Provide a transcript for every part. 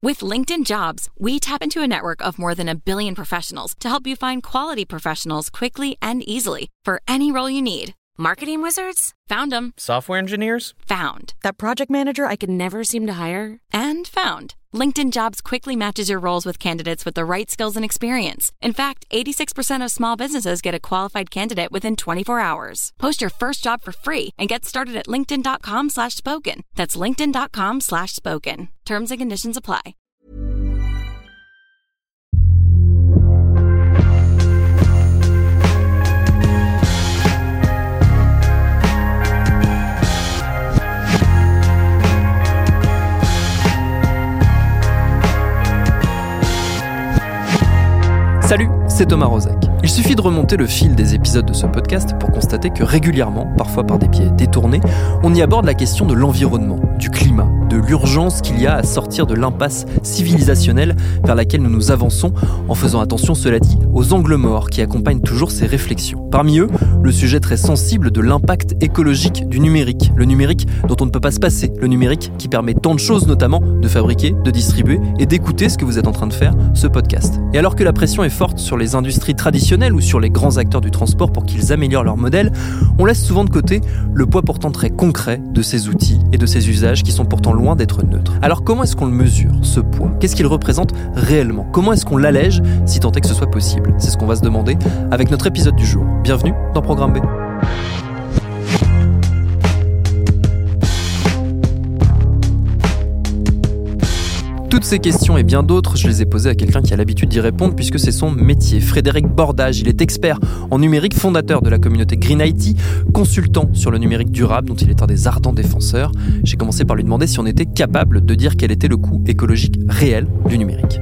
With LinkedIn Jobs, we tap into a network of more than 1 billion professionals to help you find quality professionals quickly and easily for any role you need. Marketing wizards? Found them. Software engineers? Found. That project manager I could never seem to hire? And found. LinkedIn Jobs quickly matches your roles with candidates with the right skills and experience. In fact, 86% of small businesses get a qualified candidate within 24 hours. Post your first job for free and get started at linkedin.com/spoken. That's linkedin.com/spoken. Terms and conditions apply. Salut, c'est Thomas Rozek. Il suffit de remonter le fil des épisodes de ce podcast pour constater que régulièrement, parfois par des biais détournés, on y aborde la question de l'environnement, du climat, de l'urgence qu'il y a à sortir de l'impasse civilisationnelle vers laquelle nous nous avançons, en faisant attention, cela dit, aux angles morts qui accompagnent toujours ces réflexions. Parmi eux, le sujet très sensible de l'impact écologique du numérique, le numérique dont on ne peut pas se passer, le numérique qui permet tant de choses, notamment de fabriquer, de distribuer et d'écouter ce que vous êtes en train de faire, ce podcast. Et alors que la pression est forte sur les industries traditionnelles ou sur les grands acteurs du transport pour qu'ils améliorent leur modèle, on laisse souvent de côté le poids pourtant très concret de ces outils et de ces usages qui sont pourtant loin d'être neutres. Alors comment est-ce qu'on le mesure, ce poids ? Qu'est-ce qu'il représente réellement ? Comment est-ce qu'on l'allège, si tant est que ce soit possible ? C'est ce qu'on va se demander avec notre épisode du jour. Bienvenue dans Programme B. Toutes ces questions et bien d'autres, je les ai posées à quelqu'un qui a l'habitude d'y répondre puisque c'est son métier. Frédéric Bordage, il est expert en numérique, fondateur de la communauté Green IT, consultant sur le numérique durable dont il est un des ardents défenseurs. J'ai commencé par lui demander si on était capable de dire quel était le coût écologique réel du numérique.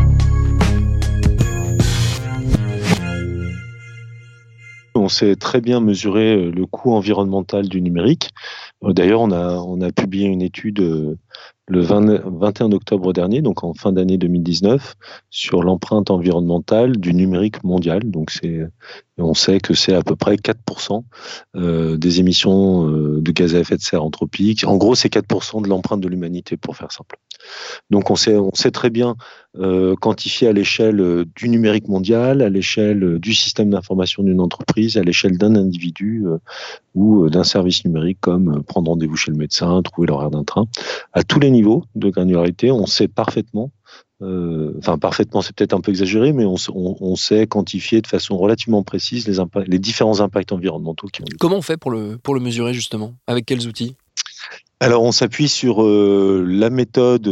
On sait très bien mesurer le coût environnemental du numérique. D'ailleurs, on a publié une étude le 21 octobre dernier, donc en fin d'année 2019, sur l'empreinte environnementale du numérique mondial. Donc on sait que c'est à peu près 4% des émissions de gaz à effet de serre anthropiques. En gros, c'est 4% de l'empreinte de l'humanité, pour faire simple. Donc on sait très bien quantifier à l'échelle du numérique mondial, à l'échelle du système d'information d'une entreprise, à l'échelle d'un individu ou d'un service numérique comme prendre rendez-vous chez le médecin, trouver l'horaire d'un train. À tous les niveaux de granularité, on sait parfaitement, parfaitement c'est peut-être un peu exagéré, mais on sait quantifier de façon relativement précise les différents impacts environnementaux qui ont lieu. Comment on fait pour le mesurer justement ? Avec quels outils ? Alors on s'appuie sur la méthode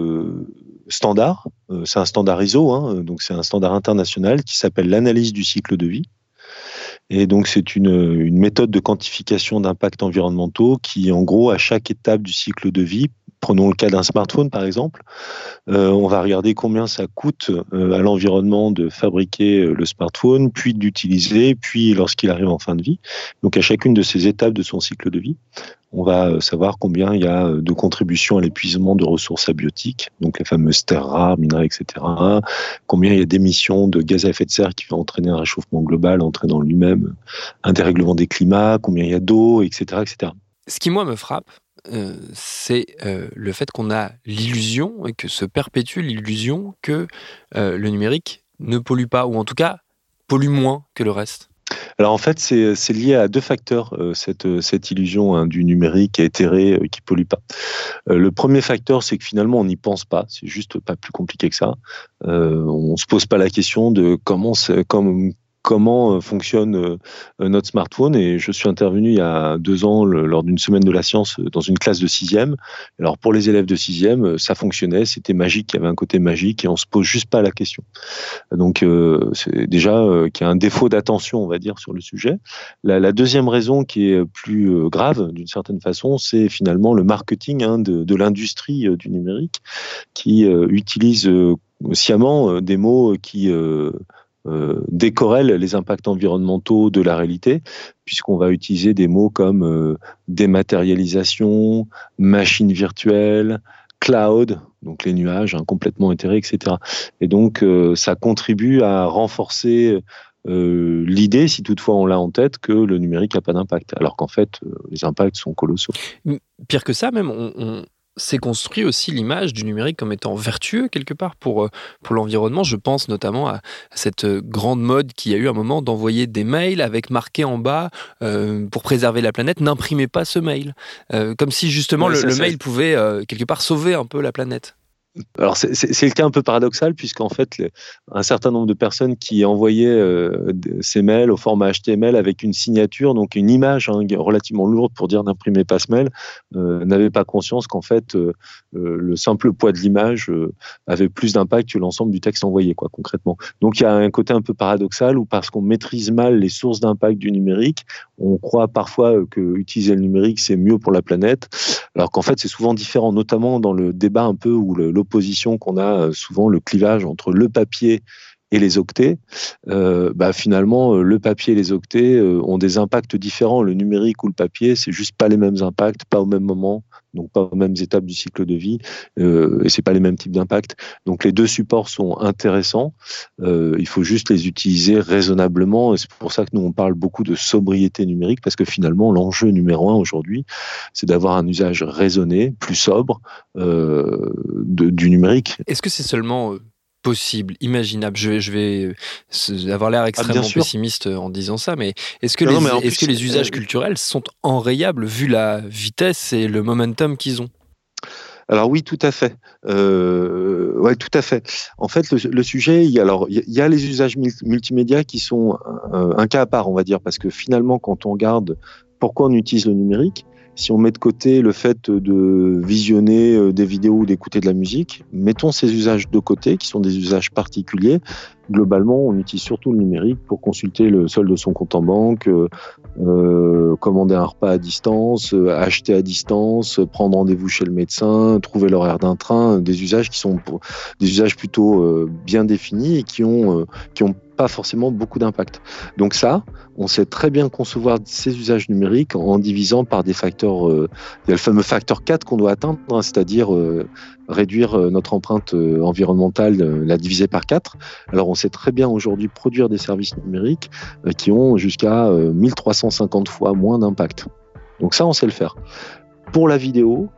standard, c'est un standard ISO, donc c'est un standard international qui s'appelle l'analyse du cycle de vie. Et donc c'est une méthode de quantification d'impacts environnementaux qui, en gros, à chaque étape du cycle de vie, prenons le cas d'un smartphone par exemple, on va regarder combien ça coûte à l'environnement de fabriquer le smartphone, puis d'utiliser, puis lorsqu'il arrive en fin de vie. Donc à chacune de ces étapes de son cycle de vie, on va savoir combien il y a de contributions à l'épuisement de ressources abiotiques, donc les fameuses terres rares, minerais, etc. Combien il y a d'émissions de gaz à effet de serre qui va entraîner un réchauffement global, entraînant lui-même un dérèglement des climats, combien il y a d'eau, etc., etc. Ce qui, moi, me frappe, c'est le fait qu'on a l'illusion et que se perpétue l'illusion que le numérique ne pollue pas, ou en tout cas pollue moins que le reste. Alors en fait, c'est lié à deux facteurs, cette illusion du numérique éthéré qui pollue pas. Le premier facteur, c'est que finalement, on n'y pense pas. C'est juste pas plus compliqué que ça. On se pose pas la question de comment fonctionne notre smartphone. Et je suis intervenu il y a 2 ans lors d'une semaine de la science dans une classe de 6e. Alors pour les élèves de 6e, ça fonctionnait, c'était magique, il y avait un côté magique et on se pose juste pas la question. Donc c'est déjà qu'il y a un défaut d'attention, on va dire, sur le sujet. La deuxième raison qui est plus grave d'une certaine façon, c'est finalement le marketing de l'industrie du numérique qui utilise sciemment des mots qui décorrèle les impacts environnementaux de la réalité, puisqu'on va utiliser des mots comme dématérialisation, machine virtuelle, cloud, donc les nuages complètement éthérés, etc. Et donc ça contribue à renforcer l'idée, si toutefois on l'a en tête, que le numérique n'a pas d'impact, alors qu'en fait les impacts sont colossaux. Pire que ça même, s'est construit aussi l'image du numérique comme étant vertueux quelque part pour l'environnement. Je pense notamment à cette grande mode qu'il y a eu un moment d'envoyer des mails avec marqué en bas pour préserver la planète, n'imprimez pas ce mail. Comme si justement le mail pouvait quelque part sauver un peu la planète. Alors c'est le cas un peu paradoxal puisqu'en fait un certain nombre de personnes qui envoyaient ces mails au format HTML avec une signature, donc une image relativement lourde pour dire n'imprimez pas ce mail, n'avaient pas conscience qu'en fait le simple poids de l'image avait plus d'impact que l'ensemble du texte envoyé, quoi, concrètement. Donc il y a un côté un peu paradoxal où parce qu'on maîtrise mal les sources d'impact du numérique, on croit parfois que utiliser le numérique c'est mieux pour la planète, alors qu'en fait c'est souvent différent, notamment dans le débat un peu où l'opposition qu'on a souvent, le clivage entre le papier et les octets, finalement, le papier et les octets ont des impacts différents. Le numérique ou le papier, c'est juste pas les mêmes impacts, pas au même moment, donc pas aux mêmes étapes du cycle de vie, et c'est pas les mêmes types d'impacts. Donc les deux supports sont intéressants. Il faut juste les utiliser raisonnablement, et c'est pour ça que nous on parle beaucoup de sobriété numérique, parce que finalement l'enjeu numéro 1 aujourd'hui, c'est d'avoir un usage raisonné, plus sobre du numérique. Est-ce que c'est seulement possible, imaginable? Je vais avoir l'air extrêmement pessimiste en disant ça, mais est-ce que les usages culturels sont enrayables vu la vitesse et le momentum qu'ils ont? Alors oui, tout à fait. Ouais, tout à fait. En fait, le sujet, il y a les usages multimédia qui sont un cas à part, on va dire, parce que finalement, quand on regarde pourquoi on utilise le numérique, si on met de côté le fait de visionner des vidéos ou d'écouter de la musique, mettons ces usages de côté, qui sont des usages particuliers. Globalement, on utilise surtout le numérique pour consulter le solde de son compte en banque, commander un repas à distance, acheter à distance, prendre rendez-vous chez le médecin, trouver l'horaire d'un train, des usages qui sont des usages plutôt bien définis et qui ont pas forcément beaucoup d'impact. Donc ça, on sait très bien concevoir ces usages numériques en divisant par des facteurs. Il y a le fameux facteur 4 qu'on doit atteindre, c'est-à-dire réduire notre empreinte environnementale, la diviser par 4. Alors on sait très bien aujourd'hui produire des services numériques qui ont jusqu'à 1350 fois moins d'impact. Donc ça, on sait le faire. Pour la vidéo,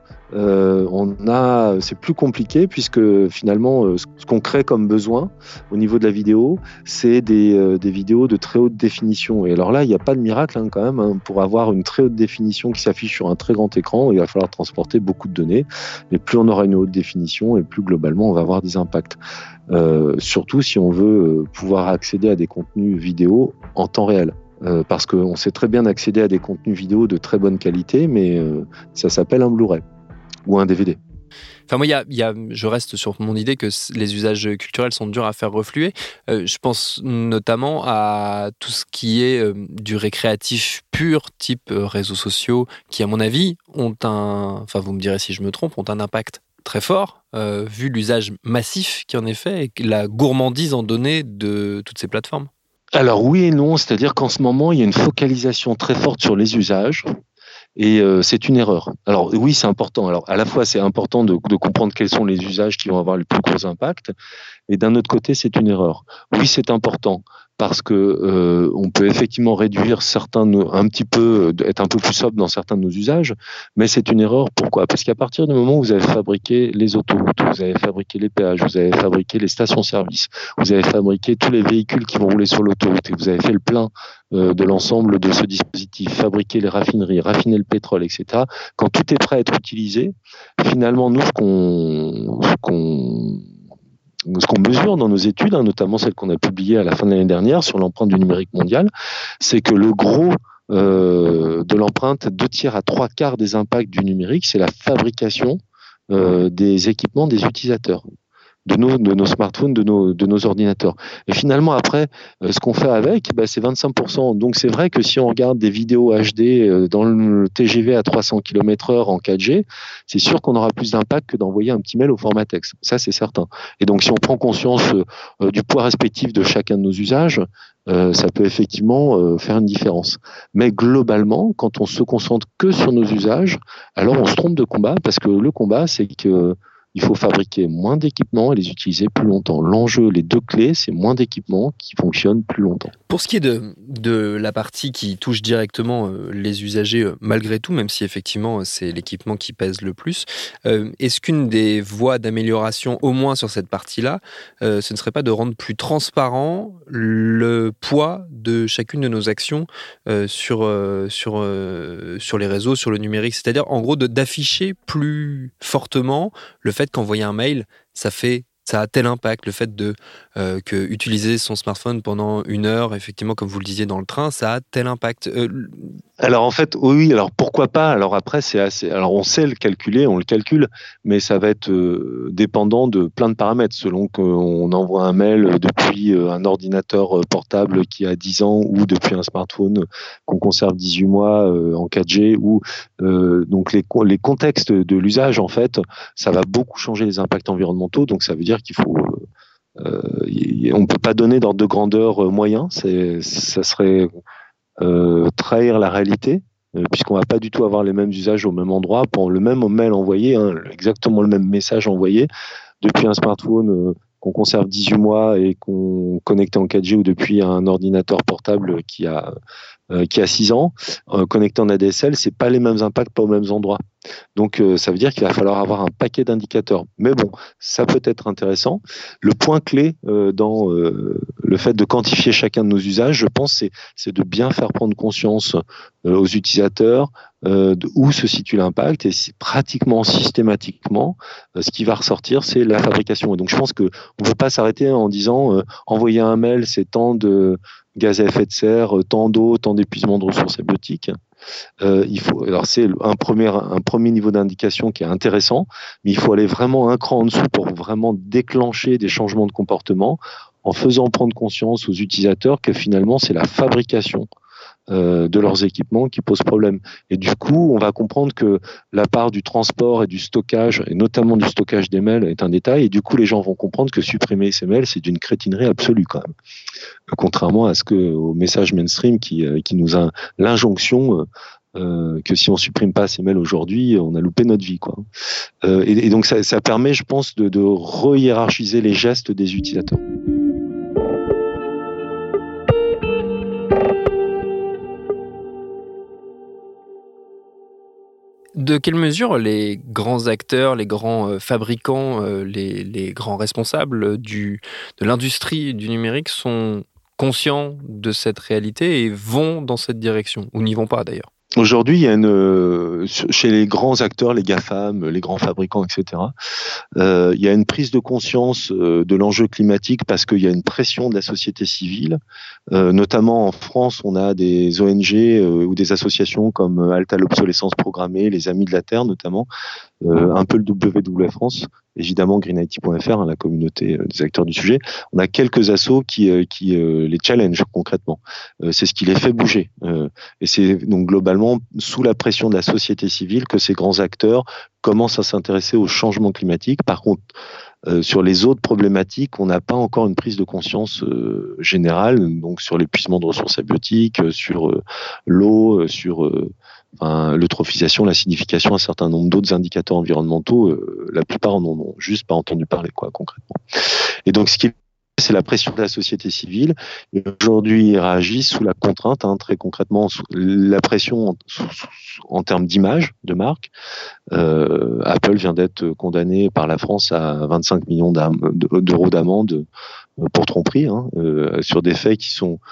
c'est plus compliqué puisque finalement ce qu'on crée comme besoin au niveau de la vidéo, c'est des vidéos de très haute définition. Et alors là, il n'y a pas de miracle quand même. Pour avoir une très haute définition qui s'affiche sur un très grand écran, il va falloir transporter beaucoup de données. Et plus on aura une haute définition, et plus globalement on va avoir des impacts. Surtout si on veut pouvoir accéder à des contenus vidéo en temps réel. Parce qu'on sait très bien accéder à des contenus vidéo de très bonne qualité, mais ça s'appelle un Blu-ray ou un DVD. Enfin, moi, je reste sur mon idée que les usages culturels sont durs à faire refluer. Je pense notamment à tout ce qui est du récréatif pur, type réseaux sociaux, qui, à mon avis, vous me direz si je me trompe, ont un impact très fort, vu l'usage massif qui en est fait et la gourmandise en données de toutes ces plateformes. Alors oui et non, c'est-à-dire qu'en ce moment, il y a une focalisation très forte sur les usages. Et c'est une erreur. Alors oui, c'est important. Alors à la fois, c'est important de comprendre quels sont les usages qui vont avoir le plus gros impact, et d'un autre côté, c'est une erreur. Oui, c'est important parce que on peut effectivement réduire être un peu plus sobre dans certains de nos usages, mais c'est une erreur. Pourquoi ? Parce qu'à partir du moment où vous avez fabriqué les autoroutes, vous avez fabriqué les péages, vous avez fabriqué les stations-service, vous avez fabriqué tous les véhicules qui vont rouler sur l'autoroute et vous avez fait le plein de l'ensemble de ce dispositif, fabriquer les raffineries, raffiner le pétrole, etc. Quand tout est prêt à être utilisé, finalement, nous, ce qu'on mesure dans nos études, notamment celles qu'on a publiées à la fin de l'année dernière sur l'empreinte du numérique mondial, c'est que le gros de l'empreinte, 2/3 à 3/4 des impacts du numérique, c'est la fabrication des équipements des utilisateurs. De nos smartphones, de nos ordinateurs. Et finalement, après, ce qu'on fait avec, c'est 25%. Donc, c'est vrai que si on regarde des vidéos HD dans le TGV à 300 km/h en 4G, c'est sûr qu'on aura plus d'impact que d'envoyer un petit mail au format texte. Ça, c'est certain. Et donc, si on prend conscience du poids respectif de chacun de nos usages, ça peut effectivement faire une différence. Mais globalement, quand on se concentre que sur nos usages, alors on se trompe de combat, parce que le combat, c'est que il faut fabriquer moins d'équipements et les utiliser plus longtemps. L'enjeu, les deux clés, c'est moins d'équipements qui fonctionnent plus longtemps. Pour ce qui est de la partie qui touche directement les usagers, malgré tout, même si effectivement c'est l'équipement qui pèse le plus, est-ce qu'une des voies d'amélioration, au moins sur cette partie-là, ce ne serait pas de rendre plus transparent le poids de chacune de nos actions sur les réseaux, sur le numérique, c'est-à-dire en gros d'afficher plus fortement le fait qu'envoyer un mail, ça a tel impact, le fait que utiliser son smartphone pendant 1 heure, effectivement, comme vous le disiez dans le train, ça a tel impact. Alors en fait, oui, alors pourquoi pas? Alors après, alors on sait le calculer, on le calcule, mais ça va être dépendant de plein de paramètres, selon qu'on envoie un mail depuis un ordinateur portable qui a 10 ans ou depuis un smartphone qu'on conserve 18 mois en 4G, ou donc les contextes de l'usage, en fait, ça va beaucoup changer les impacts environnementaux, donc ça veut dire qu'il faut on peut pas donner d'ordre de grandeur moyen, ça serait trahir la réalité, puisqu'on va pas du tout avoir les mêmes usages au même endroit pour le même mail envoyé, exactement le même message envoyé depuis un smartphone qu'on conserve 18 mois et qu'on connecte en 4G, ou depuis un ordinateur portable qui a 6 ans, connecté en ADSL, c'est pas les mêmes impacts, pas aux mêmes endroits. Donc ça veut dire qu'il va falloir avoir un paquet d'indicateurs. Mais bon, ça peut être intéressant. Le point clé dans le fait de quantifier chacun de nos usages, je pense, c'est de bien faire prendre conscience aux utilisateurs où se situe l'impact, et pratiquement systématiquement, ce qui va ressortir, c'est la fabrication. Et donc je pense qu'on ne peut pas s'arrêter en disant envoyer un mail, c'est tant de gaz à effet de serre, tant d'eau, tant d'épuisement de ressources abiotiques. Alors c'est un premier niveau d'indication qui est intéressant, mais il faut aller vraiment un cran en dessous pour vraiment déclencher des changements de comportement, en faisant prendre conscience aux utilisateurs que finalement c'est la fabrication de leurs équipements qui pose problème. Et du coup, on va comprendre que la part du transport et du stockage, et notamment du stockage des mails, est un détail, et du coup les gens vont comprendre que supprimer ces mails, c'est d'une crétinerie absolue quand même. Contrairement au message mainstream qui nous a l'injonction que si on supprime pas ces mails aujourd'hui, on a loupé notre vie, quoi. Et donc ça permet, je pense, de re-hiérarchiser les gestes des utilisateurs. De quelle mesure les grands acteurs, les grands fabricants, les grands responsables de l'industrie du numérique sont conscients de cette réalité et vont dans cette direction, ou n'y vont pas d'ailleurs? Aujourd'hui, il y a chez les grands acteurs, les GAFAM, les grands fabricants, etc., il y a une prise de conscience de l'enjeu climatique, parce qu'il y a une pression de la société civile. Notamment en France, on a des ONG ou des associations comme Halte à l'obsolescence programmée, les Amis de la Terre notamment, un peu le WWF France, évidemment greenIT.fr, la communauté des acteurs du sujet. On a quelques assos qui les challenge concrètement. C'est ce qui les fait bouger. Et c'est donc globalement sous la pression de la société civile que ces grands acteurs commencent à s'intéresser au changement climatique. Par contre, sur les autres problématiques, on n'a pas encore une prise de conscience générale, donc sur l'épuisement de ressources abiotiques, sur l'eau, sur l'eutrophisation, l'acidification, un certain nombre d'autres indicateurs environnementaux. La plupart en ont juste pas entendu parler, concrètement. Et donc, c'est la pression de la société civile. Et aujourd'hui, ils réagissent sous la contrainte, très concrètement, sous la pression en termes d'image, de marque. Apple vient d'être condamné par la France à 25 millions d'euros d'amende pour tromperie, sur des faits qui sont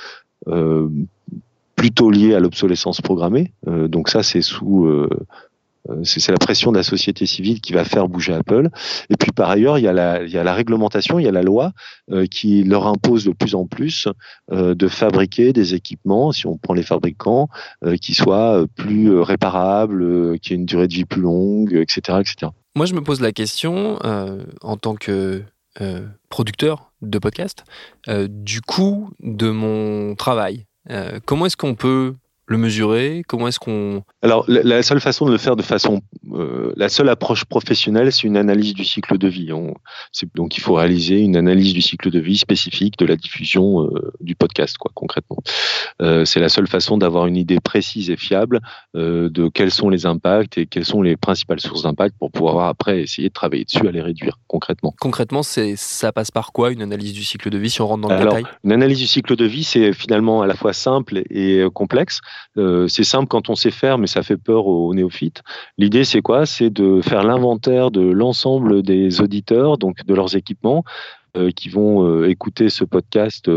plutôt liés à l'obsolescence programmée. Donc ça, c'est c'est la pression de la société civile qui va faire bouger Apple. Et puis par ailleurs, il y a la réglementation, il y a la loi qui leur impose de plus en plus de fabriquer des équipements, si on prend les fabricants, qui soient plus réparables, qui aient une durée de vie plus longue, etc., etc. Moi, je me pose la question, en tant que producteur de podcast, du coût de mon travail. Comment est-ce qu'on peut le mesurer? Comment est-ce qu'on... Alors, la seule façon de le faire la seule approche professionnelle, c'est une analyse du cycle de vie. Donc, il faut réaliser une analyse du cycle de vie spécifique de la diffusion du podcast, quoi, concrètement. C'est la seule façon d'avoir une idée précise et fiable de quels sont les impacts et quelles sont les principales sources d'impact pour pouvoir après essayer de travailler dessus à les réduire concrètement. Concrètement, ça passe par quoi, une analyse du cycle de vie, si on rentre dans le détail? Une analyse du cycle de vie, c'est finalement à la fois simple et complexe. C'est simple quand on sait faire, mais ça fait peur aux néophytes. L'idée, c'est quoi? C'est de faire l'inventaire de l'ensemble des auditeurs, donc de leurs équipements, qui vont écouter ce podcast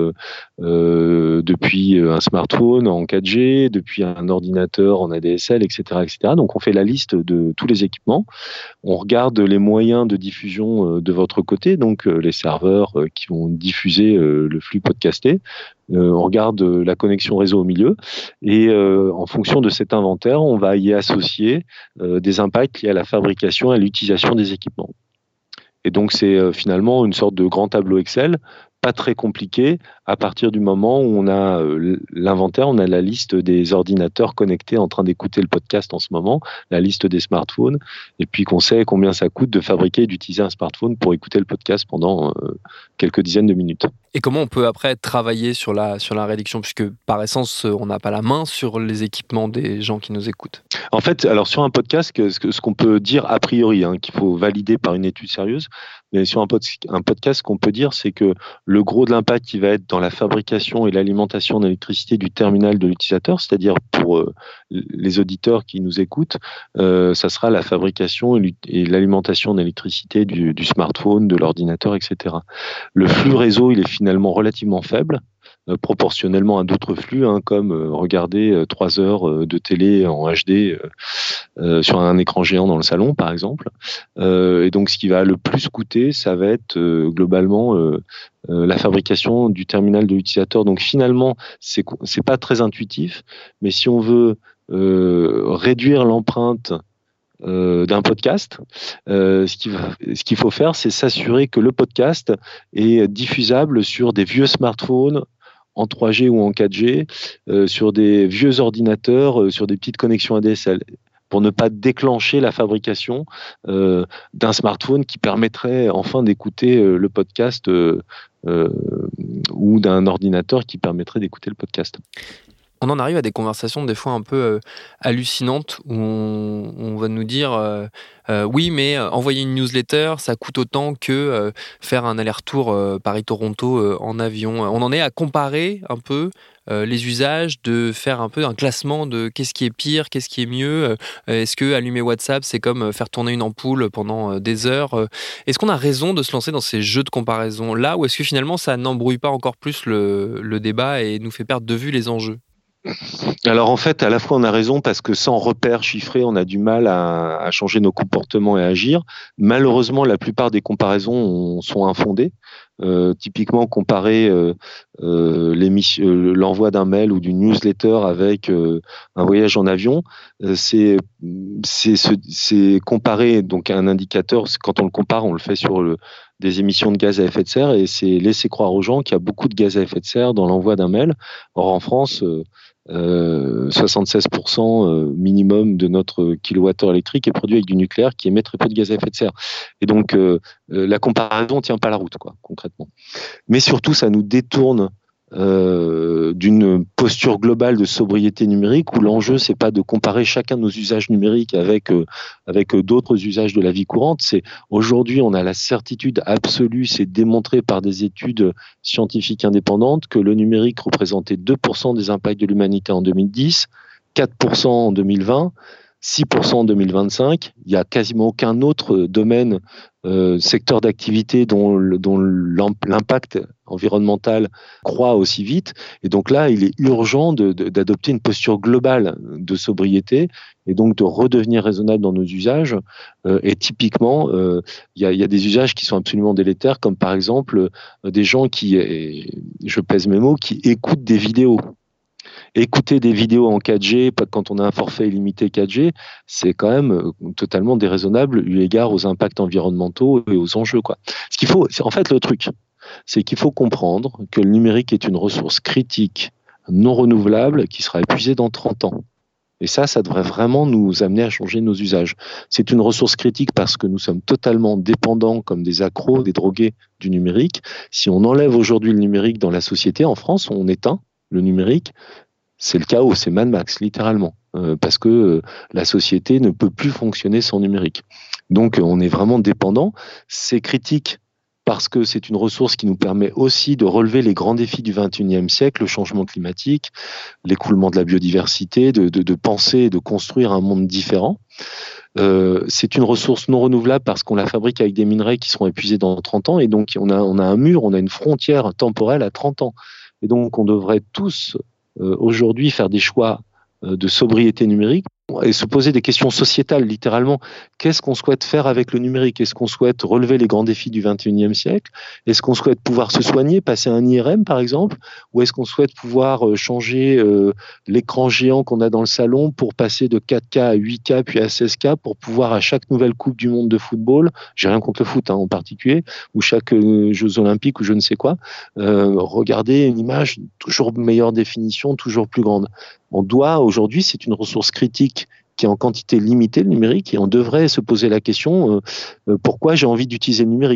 depuis un smartphone en 4G, depuis un ordinateur en ADSL, etc., etc. Donc, on fait la liste de tous les équipements. On regarde les moyens de diffusion de votre côté, donc les serveurs qui vont diffuser le flux podcasté. On regarde la connexion réseau au milieu et en fonction de cet inventaire, on va y associer des impacts liés à la fabrication et à l'utilisation des équipements. Et donc, c'est finalement une sorte de grand tableau Excel, pas très compliqué, à partir du moment où on a l'inventaire, on a la liste des ordinateurs connectés en train d'écouter le podcast en ce moment, la liste des smartphones, et puis qu'on sait combien ça coûte de fabriquer et d'utiliser un smartphone pour écouter le podcast pendant quelques dizaines de minutes. Et comment on peut après travailler sur la réduction, puisque par essence, on n'a pas la main sur les équipements des gens qui nous écoutent? En fait, alors sur un podcast, ce qu'on peut dire a priori, qu'il faut valider par une étude sérieuse, mais sur un podcast, ce qu'on peut dire, c'est que le gros de l'impact qui va être dans la fabrication et l'alimentation d'électricité du terminal de l'utilisateur, c'est-à-dire pour les auditeurs qui nous écoutent, ça sera la fabrication et l'alimentation d'électricité du smartphone, de l'ordinateur, etc. Le flux réseau, il est finalement relativement faible, proportionnellement à d'autres flux, comme regarder 3 heures de télé en HD sur un écran géant dans le salon, par exemple. Et donc, ce qui va le plus coûter, ça va être globalement la fabrication du terminal de l'utilisateur. Donc, finalement, c'est pas très intuitif, mais si on veut réduire l'empreinte d'un podcast, ce qu'il faut faire, c'est s'assurer que le podcast est diffusable sur des vieux smartphones en 3G ou en 4G, sur des vieux ordinateurs, sur des petites connexions ADSL, pour ne pas déclencher la fabrication d'un smartphone qui permettrait enfin d'écouter le podcast ou d'un ordinateur qui permettrait d'écouter le podcast. On en arrive à des conversations des fois un peu hallucinantes où on va nous dire oui, mais envoyer une newsletter, ça coûte autant que faire un aller-retour Paris-Toronto en avion. On en est à comparer un peu les usages, de faire un peu un classement de qu'est-ce qui est pire, qu'est-ce qui est mieux. Est-ce que allumer WhatsApp, c'est comme faire tourner une ampoule pendant des heures? Est-ce qu'on a raison de se lancer dans ces jeux de comparaison là, ou est-ce que finalement ça n'embrouille pas encore plus le débat et nous fait perdre de vue les enjeux? Alors en fait, à la fois on a raison parce que sans repères chiffrés, on a du mal à changer nos comportements et à agir. Malheureusement, la plupart des comparaisons sont infondées. Typiquement, comparer l'envoi d'un mail ou d'une newsletter avec un voyage en avion, c'est comparer donc un indicateur. Quand on le compare, on le fait sur des émissions de gaz à effet de serre, et c'est laisser croire aux gens qu'il y a beaucoup de gaz à effet de serre dans l'envoi d'un mail. Or en France, 76% minimum de notre kilowattheure électrique est produit avec du nucléaire qui émet très peu de gaz à effet de serre. Et donc, la comparaison ne tient pas la route, quoi, concrètement. Mais surtout, ça nous détourne d'une posture globale de sobriété numérique où l'enjeu, c'est pas de comparer chacun de nos usages numériques avec d'autres usages de la vie courante. C'est aujourd'hui, on a la certitude absolue, c'est démontré par des études scientifiques indépendantes, que le numérique représentait 2% des impacts de l'humanité en 2010, 4% en 2020, 6% en 2025. Il n'y a quasiment aucun autre domaine, secteur d'activité dont l'impact environnemental croît aussi vite. Et donc là, il est urgent d'adopter une posture globale de sobriété et donc de redevenir raisonnable dans nos usages. Et typiquement, il y a des usages qui sont absolument délétères, comme par exemple des gens qui, je pèse mes mots, qui écoutent des vidéos. Écouter des vidéos en 4G, quand on a un forfait illimité 4G, c'est quand même totalement déraisonnable eu égard aux impacts environnementaux et aux enjeux, quoi. Ce qu'il faut, en fait, le truc, c'est qu'il faut comprendre que le numérique est une ressource critique non renouvelable qui sera épuisé dans 30 ans. Et ça devrait vraiment nous amener à changer nos usages. C'est une ressource critique parce que nous sommes totalement dépendants, comme des accros, des drogués du numérique. Si on enlève aujourd'hui le numérique dans la société, en France, on éteint le numérique, c'est le chaos, c'est Mad Max, littéralement. Parce que la société ne peut plus fonctionner sans numérique. Donc on est vraiment dépendant. C'est critique parce que c'est une ressource qui nous permet aussi de relever les grands défis du XXIe siècle, le changement climatique, l'écoulement de la biodiversité, de penser et de construire un monde différent. C'est une ressource non renouvelable parce qu'on la fabrique avec des minerais qui seront épuisés dans 30 ans, et donc on a un mur, on a une frontière temporelle à 30 ans. Et donc on devrait tous aujourd'hui faire des choix de sobriété numérique et se poser des questions sociétales, littéralement. Qu'est-ce qu'on souhaite faire avec le numérique ? Est-ce qu'on souhaite relever les grands défis du XXIe siècle ? Est-ce qu'on souhaite pouvoir se soigner, passer un IRM par exemple ? Ou est-ce qu'on souhaite pouvoir changer l'écran géant qu'on a dans le salon pour passer de 4K à 8K puis à 16K pour pouvoir à chaque nouvelle Coupe du Monde de football, j'ai rien contre le foot en particulier, ou chaque Jeux Olympiques ou je ne sais quoi, regarder une image toujours meilleure définition, toujours plus grande. On doit aujourd'hui, c'est une ressource critique qui est en quantité limitée, le numérique, et on devrait se poser la question pourquoi j'ai envie d'utiliser le numérique ?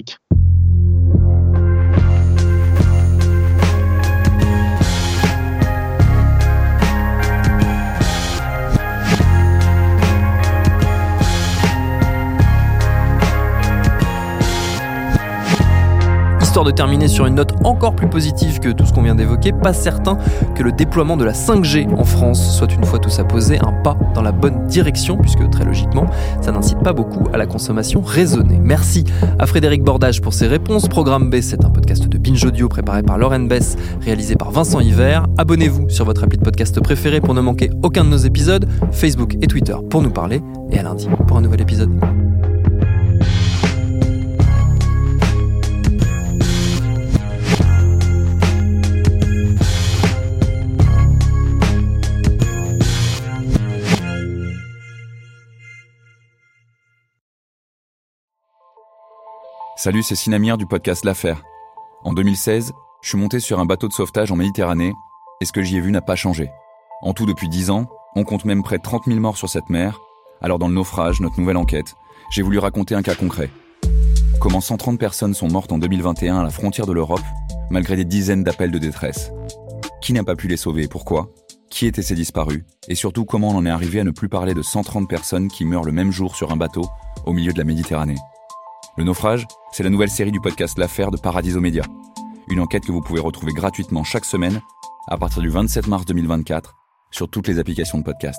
Histoire de terminer sur une note encore plus positive que tout ce qu'on vient d'évoquer, pas certain que le déploiement de la 5G en France soit une fois tout ça posé un pas dans la bonne direction, puisque très logiquement, ça n'incite pas beaucoup à la consommation raisonnée. Merci à Frédéric Bordage pour ses réponses. Programme B, c'est un podcast de Binge Audio préparé par Lauren Bess, réalisé par Vincent Hiver. Abonnez-vous sur votre appli de podcast préféré pour ne manquer aucun de nos épisodes, Facebook et Twitter pour nous parler, et à lundi pour un nouvel épisode. Salut, c'est Sinamir du podcast L'Affaire. En 2016, je suis monté sur un bateau de sauvetage en Méditerranée et ce que j'y ai vu n'a pas changé. En tout, depuis 10 ans, on compte même près de 30 000 morts sur cette mer. Alors dans le naufrage, notre nouvelle enquête, j'ai voulu raconter un cas concret. Comment 130 personnes sont mortes en 2021 à la frontière de l'Europe, malgré des dizaines d'appels de détresse. Qui n'a pas pu les sauver et pourquoi ? Qui étaient ces disparus ? Et surtout, comment on en est arrivé à ne plus parler de 130 personnes qui meurent le même jour sur un bateau au milieu de la Méditerranée ? Le naufrage, c'est la nouvelle série du podcast L'Affaire de Paradiso Media. Une enquête que vous pouvez retrouver gratuitement chaque semaine à partir du 27 mars 2024 sur toutes les applications de podcast.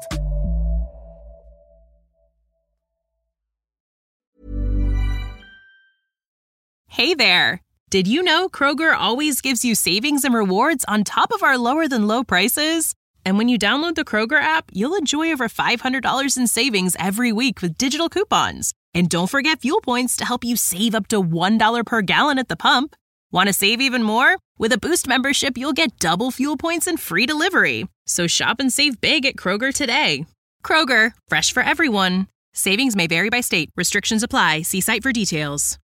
Hey there! Did you know Kroger always gives you savings and rewards on top of our lower-than-low prices? And when you download the Kroger app, you'll enjoy over $500 in savings every week with digital coupons. And don't forget fuel points to help you save up to $1 per gallon at the pump. Want to save even more? With a Boost membership, you'll get double fuel points and free delivery. So shop and save big at Kroger today. Kroger, fresh for everyone. Savings may vary by state. Restrictions apply. See site for details.